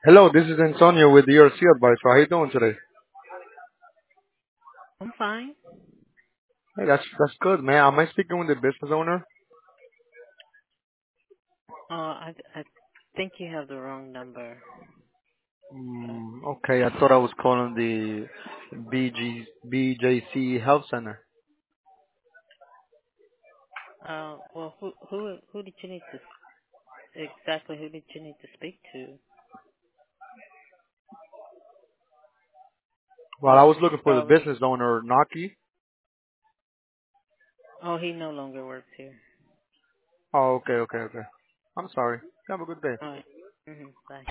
Hello, this is Antonio with the ERC Advisor. How you doing today? I'm fine. Hey, that's good, man. Am I speaking with the business owner? I think you have the wrong number. Okay, I thought I was calling the BJC Health Center. Well, who did you need to exactly who did you need to speak to? Well, I was He's looking for the probably. business owner, Naki. Oh, he no longer works here. Oh, okay. I'm sorry. Have a good day. All right. Mhm. Bye.